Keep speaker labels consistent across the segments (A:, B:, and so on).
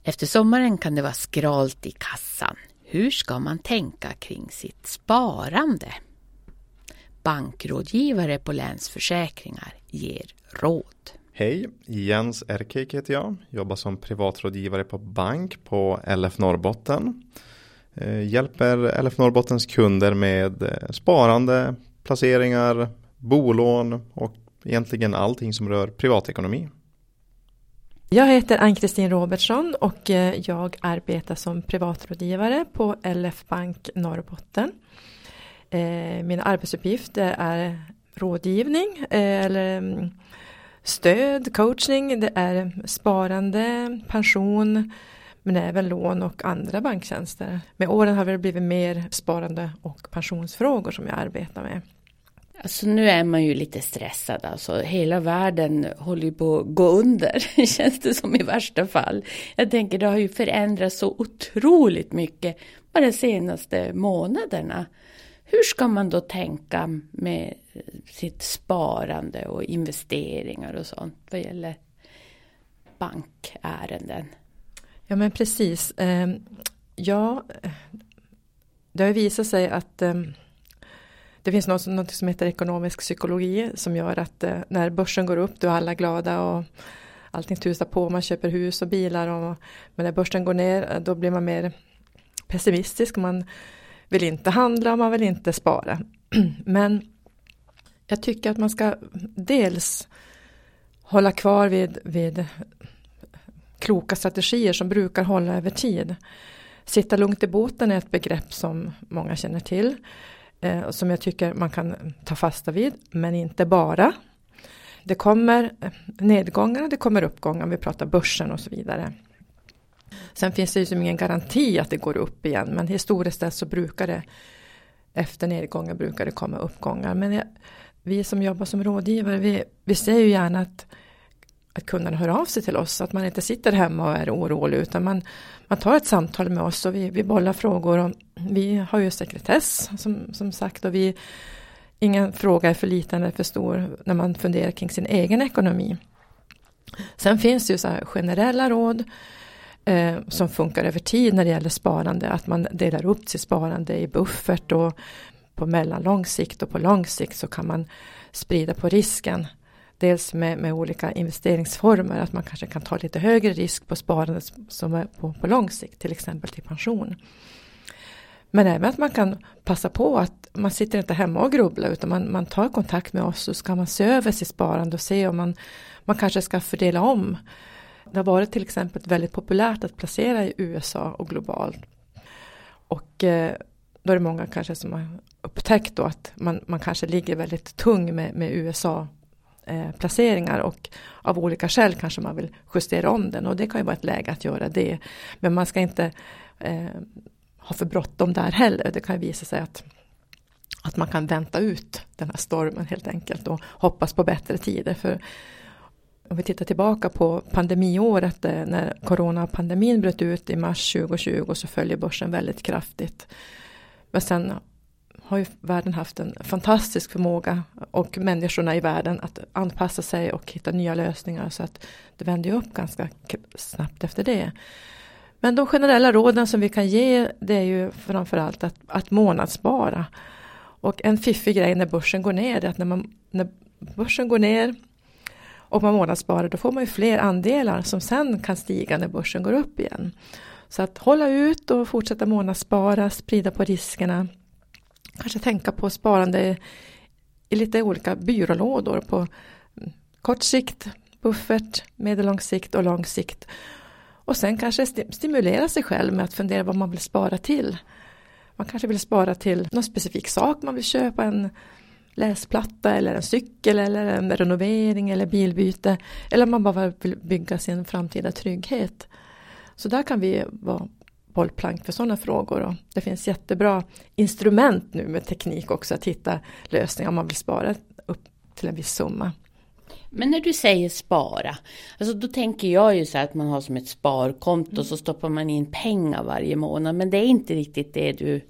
A: Efter sommaren kan det vara skralt i kassan. Hur ska man tänka kring sitt sparande? Bankrådgivare på Länsförsäkringar ger råd.
B: Hej, Jens Erkik heter jag. Jobbar som privatrådgivare på bank på LF Norrbotten. Hjälper LF Norrbottens kunder med sparande, placeringar, bolån och egentligen allting som rör privatekonomi.
C: Jag heter Ann-Kristin Robertsson och jag arbetar som privatrådgivare på LF Bank Norrbotten. Mina arbetsuppgifter är rådgivning eller stöd, coachning, det är sparande, pension men även lån och andra banktjänster. Med åren har det blivit mer sparande och pensionsfrågor som jag arbetar med.
A: Alltså nu är man ju lite stressad. Alltså, hela världen håller ju på att gå under, känns det som i värsta fall. Jag tänker det har ju förändrats så otroligt mycket bara de senaste månaderna. Hur ska man då tänka med sitt sparande och investeringar och sånt vad gäller bankärenden?
C: Ja men precis. Det har visat sig att det finns något som heter ekonomisk psykologi som gör att när börsen går upp då är alla glada och allting tusar på. Man köper hus och bilar. Men när börsen går ner då blir man mer pessimistisk. Man vill inte handla och man vill inte spara. Men jag tycker att man ska dels hålla kvar vid kloka strategier som brukar hålla över tid. Sitta lugnt i båten är ett begrepp som många känner till. Som jag tycker man kan ta fasta vid, men inte bara. Det kommer nedgångar och det kommer uppgångar, vi pratar börsen och så vidare. Sen finns det ju som ingen garanti att det går upp igen, men historiskt sett så brukar det, efter nedgångar brukar det komma uppgångar. Men vi som jobbar som rådgivare, vi ser ju gärna att kunderna hör av sig till oss, att man inte sitter hemma och är orolig utan man tar ett samtal med oss och vi bollar frågor och vi har ju sekretess som sagt och ingen fråga är för liten eller för stor när man funderar kring sin egen ekonomi. Sen finns det ju så här generella råd som funkar över tid när det gäller sparande, att man delar upp sitt sparande i buffert och på mellanlång sikt och på lång sikt så kan man sprida på risken. Dels med olika investeringsformer, att man kanske kan ta lite högre risk på sparandet som är på lång sikt, till exempel till pension. Men även att man kan passa på att man sitter inte hemma och grubblar utan man tar kontakt med oss och ska man se över sitt sparande och se om man kanske ska fördela om. Det har varit till exempel väldigt populärt att placera i USA och globalt. Och då är det många kanske som har upptäckt då att man kanske ligger väldigt tung med USA placeringar och av olika skäl kanske man vill justera om den och det kan ju vara ett läge att göra det. Men man ska inte ha för bråttom där heller. Det kan ju visa sig att man kan vänta ut den här stormen helt enkelt och hoppas på bättre tider. För om vi tittar tillbaka på pandemiåret när coronapandemin bröt ut i mars 2020 så följer börsen väldigt kraftigt. Men sen har ju världen haft en fantastisk förmåga och människorna i världen att anpassa sig och hitta nya lösningar så att det vänder upp ganska snabbt efter det. Men de generella råden som vi kan ge det är ju framförallt att månadsspara. Och en fiffig grej när börsen går ner är att när börsen går ner och man månadssparar då får man ju fler andelar som sen kan stiga när börsen går upp igen. Så att hålla ut och fortsätta månadsspara, sprida på riskerna. Kanske tänka på sparande i lite olika byrålådor på kort sikt, buffert, medellång sikt och lång sikt. Och sen kanske stimulera sig själv med att fundera vad man vill spara till. Man kanske vill spara till någon specifik sak. Man vill köpa en läsplatta eller en cykel eller en renovering eller bilbyte. Eller man bara vill bygga sin framtida trygghet. Så där kan vi vara bollplank för sådana frågor. Och det finns jättebra instrument nu med teknik också att hitta lösningar om man vill spara upp till en viss summa.
A: Men när du säger spara, alltså då tänker jag ju så att man har som ett sparkonto så stoppar man in pengar varje månad. Men det är inte riktigt det du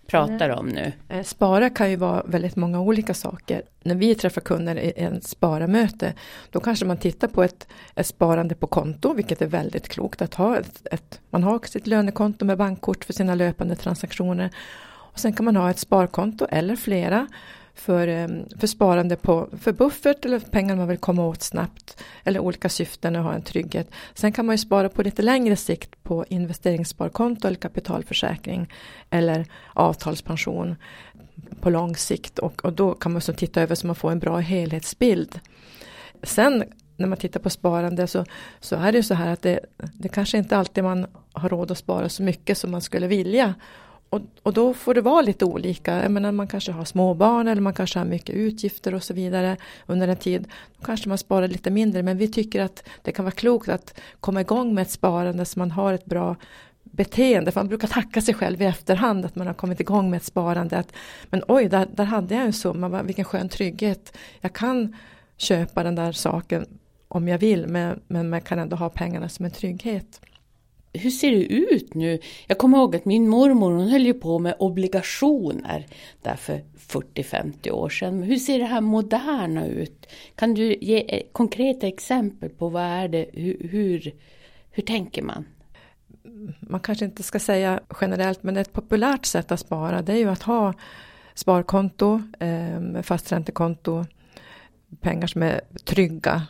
A: pratar om nu?
C: Spara kan ju vara väldigt många olika saker. När vi träffar kunder i en sparamöte, då kanske man tittar på ett sparande på konto, vilket är väldigt klokt att ha. Man har sitt lönekonto med bankkort för sina löpande transaktioner. Och sen kan man ha ett sparkonto eller flera för sparande för buffert eller pengar man vill komma åt snabbt eller olika syften och ha en trygghet. Sen kan man ju spara på lite längre sikt på investeringssparkonto eller kapitalförsäkring eller avtalspension på lång sikt och då kan man så titta över så man får en bra helhetsbild. Sen när man tittar på sparande så är det ju så här att det kanske inte alltid man har råd att spara så mycket som man skulle vilja. Och då får det vara lite olika. Jag menar, man kanske har småbarn eller man kanske har mycket utgifter och så vidare under en tid. Då kanske man sparar lite mindre. Men vi tycker att det kan vara klokt att komma igång med ett sparande så man har ett bra beteende. För man brukar tacka sig själv i efterhand att man har kommit igång med ett sparande. Men oj, där hade jag en summa. Vilken skön trygghet. Jag kan köpa den där saken om jag vill. Men man kan ändå ha pengarna som en trygghet.
A: Hur ser det ut nu? Jag kommer ihåg att min mormor, hon höll ju på med obligationer där för 40-50 år sedan. Men hur ser det här moderna ut? Kan du ge konkreta exempel på vad är det? Hur tänker man?
C: Man kanske inte ska säga generellt, men ett populärt sätt att spara det är ju att ha sparkonto, fasträntekonto, pengar som är trygga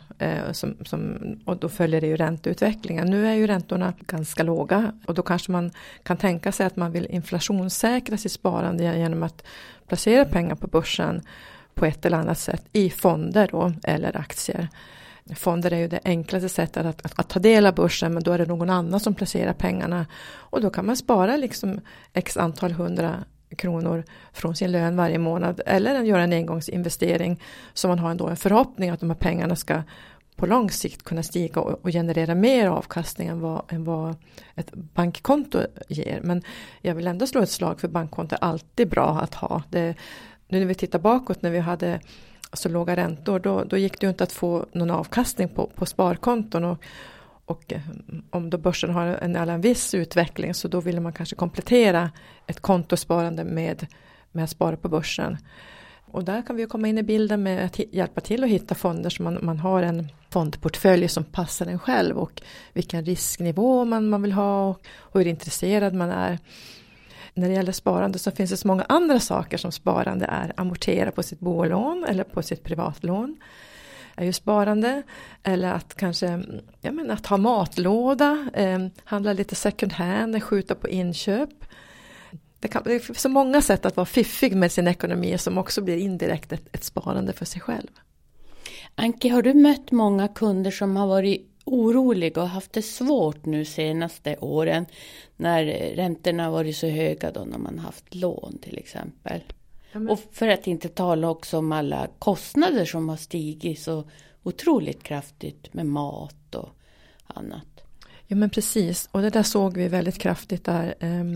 C: och då följer det ju ränteutvecklingen. Nu är ju räntorna ganska låga och då kanske man kan tänka sig att man vill inflationssäkra sitt sparande genom att placera pengar på börsen på ett eller annat sätt i fonder då, eller aktier. Fonder är ju det enklaste sättet att ta del av börsen, men då är det någon annan som placerar pengarna och då kan man spara liksom x antal 100 kronor från sin lön varje månad eller göra en engångsinvestering så man har ändå en förhoppning att de här pengarna ska på lång sikt kunna stiga och generera mer avkastning än vad ett bankkonto ger. Men jag vill ändå slå ett slag för bankkonto är alltid bra att ha. Nu när vi tittar bakåt när vi hade så låga räntor då gick det ju inte att få någon avkastning på sparkonton och om då börsen har en viss utveckling så då vill man kanske komplettera ett kontosparande med att spara på börsen. Och där kan vi komma in i bilden med att hjälpa till att hitta fonder så man har en fondportfölj som passar en själv och vilken risknivå man vill ha och hur intresserad man är. När det gäller sparande så finns det så många andra saker som sparande är. Amortera på sitt bolån eller på sitt privatlån är ju sparande. Eller att kanske att ha matlåda, handla lite second hand, skjuta på inköp. Det finns så många sätt att vara fiffig med sin ekonomi som också blir indirekt ett sparande för sig själv.
A: Anki, har du mött många kunder som har varit oroliga och haft det svårt nu senaste åren när räntorna har varit så höga då när man haft lån till exempel? Och för att inte tala också om alla kostnader som har stigit så otroligt kraftigt med mat och annat.
C: Ja men precis, och det där såg vi väldigt kraftigt där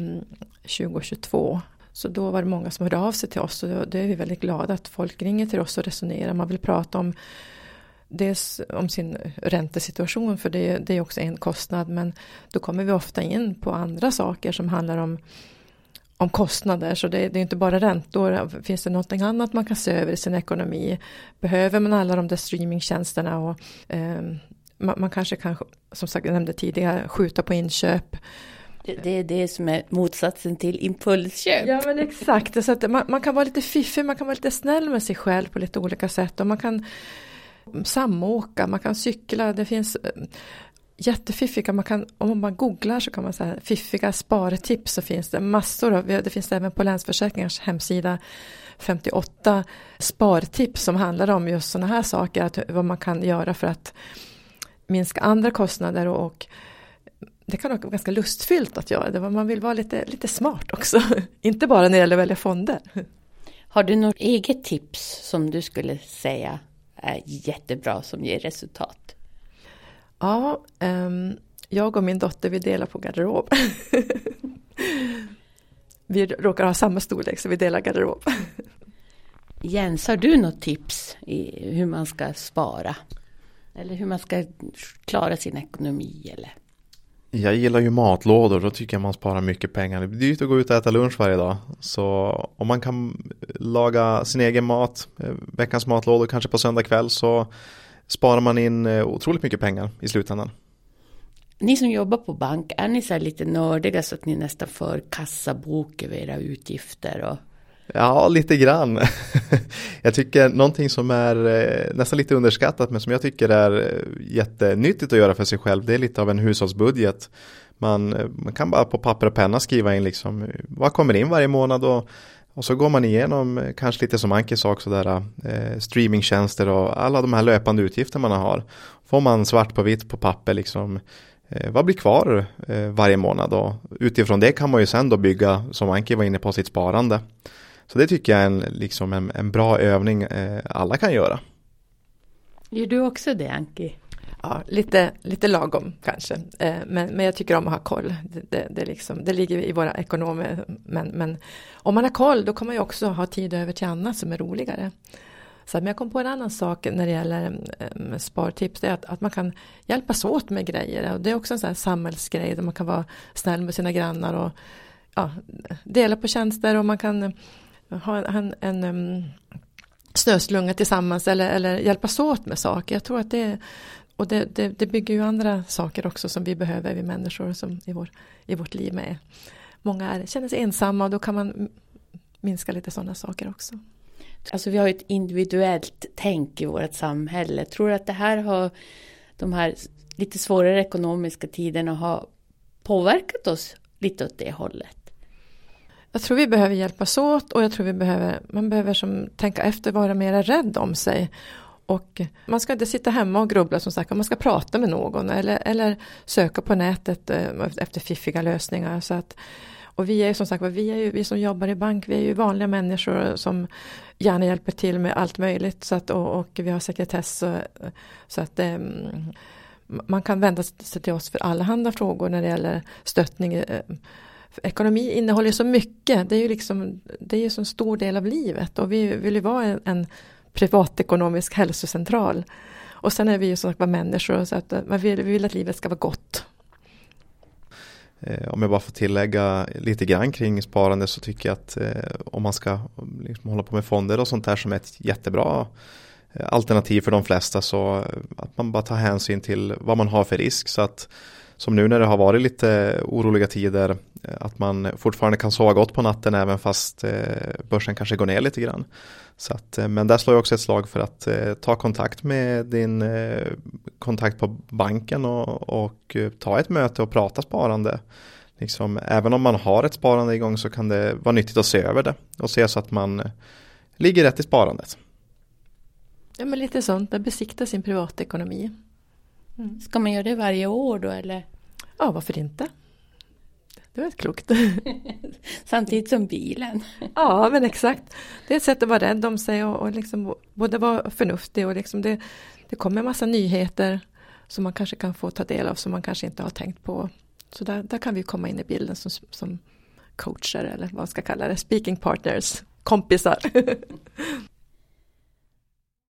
C: 2022. Så då var det många som hörde av sig till oss och det är vi väldigt glada att folk ringer till oss och resonerar. Man vill prata om dels om sin räntesituation för det är också en kostnad, men då kommer vi ofta in på andra saker som handlar om kostnader. Så det är inte bara räntor. Finns det något annat man kan se över i sin ekonomi? Behöver man alla de där streamingtjänsterna och man kanske kan, som sagt jag nämnde tidigare, skjuta på inköp.
A: Det är det som är motsatsen till impulsköp.
C: Ja men exakt. Så att man kan vara lite fiffig, man kan vara lite snäll med sig själv på lite olika sätt. Och man kan samåka, man kan cykla. Det finns jättefiffiga, om man googlar så kan man säga fiffiga spartips så finns det massor av, det finns även på Länsförsäkringars hemsida 58 spartips som handlar om just sådana här saker, vad man kan göra för att minska andra kostnader och det kan vara ganska lustfyllt att göra det. Man vill vara lite smart också. Inte bara när det gäller att välja fonder.
A: Har du något eget tips som du skulle säga är jättebra som ger resultat?
C: Ja, jag och min dotter vi delar på garderob. Vi råkar ha samma storlek så vi delar garderob.
A: Jens, har du något tips i hur man ska spara? Eller hur man ska klara sin ekonomi eller?
B: Jag gillar ju matlådor, då tycker jag man sparar mycket pengar. Det är dyrt att gå ut och äta lunch varje dag. Så om man kan laga sin egen mat, veckans matlådor kanske på söndag kväll, så sparar man in otroligt mycket pengar i slutändan.
A: Ni som jobbar på bank, är ni så här lite nördiga så att ni nästan för kassabok över era utgifter? Och...
B: Ja, lite grann. Jag tycker någonting som är nästan lite underskattat men som jag tycker är jättenyttigt att göra för sig själv, det är lite av en hushållsbudget. Man kan bara på papper och penna skriva in liksom vad kommer in varje månad och så går man igenom kanske lite som Anki sa också där streamingtjänster och alla de här löpande utgifter man har. Får man svart på vitt på papper liksom vad blir kvar varje månad och utifrån det kan man ju sen då bygga, som Anki var inne på, sitt sparande. Så det tycker jag är en bra övning alla kan göra.
A: Gör du också det, Anki?
C: Ja, lite lagom kanske. Men jag tycker om att ha koll. Det ligger i våra ekonomer. Men om man har koll, då kan man ju också ha tid över till annat som är roligare. Så men jag kom på en annan sak när det gäller spartips. Det är att man kan hjälpas åt med grejer. Och det är också en sån här samhällsgrej där man kan vara snäll med sina grannar och dela på tjänster. Och man kan ha en snöslunga tillsammans eller hjälpas åt med saker. Jag tror att det bygger ju andra saker också som vi behöver, vi människor som i vårt liv med. Många känner sig ensamma och då kan man minska lite sådana saker också.
A: Alltså vi har ett individuellt tänk i vårt samhälle. Tror du att det här har, de här lite svårare ekonomiska tiderna har påverkat oss lite åt det hållet?
C: Jag tror vi behöver hjälpas åt och jag tror man behöver tänka efter, vara mer rädd om sig. Och man ska inte sitta hemma och grubbla som sagt, man ska prata med någon eller söka på nätet efter fiffiga lösningar. Så att, och vi är som sagt, vi som jobbar i bank, vi är ju vanliga människor som gärna hjälper till med allt möjligt. Så att, och vi har sekretess så att man kan vända sig till oss för allehanda frågor när det gäller stöttning. Ekonomi innehåller så mycket, det är ju så en stor del av livet och vi vill ju vara en privatekonomisk hälsocentral. Och sen är vi ju som sagt människor så att vi vill att livet ska vara gott.
B: Om jag bara får tillägga lite grann kring sparande så tycker jag att om man ska liksom hålla på med fonder och sånt där som är ett jättebra alternativ för de flesta, så att man bara tar hänsyn till vad man har för risk, så att som nu när det har varit lite oroliga tider, att man fortfarande kan sova gott på natten även fast börsen kanske går ner lite grann. Så att, men där slår jag också ett slag för att ta kontakt med din kontakt på banken och ta ett möte och prata sparande. Liksom, även om man har ett sparande igång så kan det vara nyttigt att se över det och se så att man ligger rätt i sparandet.
C: Ja, men lite sånt, besikta sin privatekonomi.
A: Mm. Ska man göra det varje år då eller? Ja,
C: varför inte? Det var ett klokt.
A: Samtidigt som bilen.
C: Ja, men exakt. Det är ett sätt att vara rädd om sig och liksom både vara förnuftig och liksom det kommer en massa nyheter som man kanske kan få ta del av som man kanske inte har tänkt på. Så där kan vi komma in i bilden som coacher eller vad man ska kalla det, speaking partners, kompisar.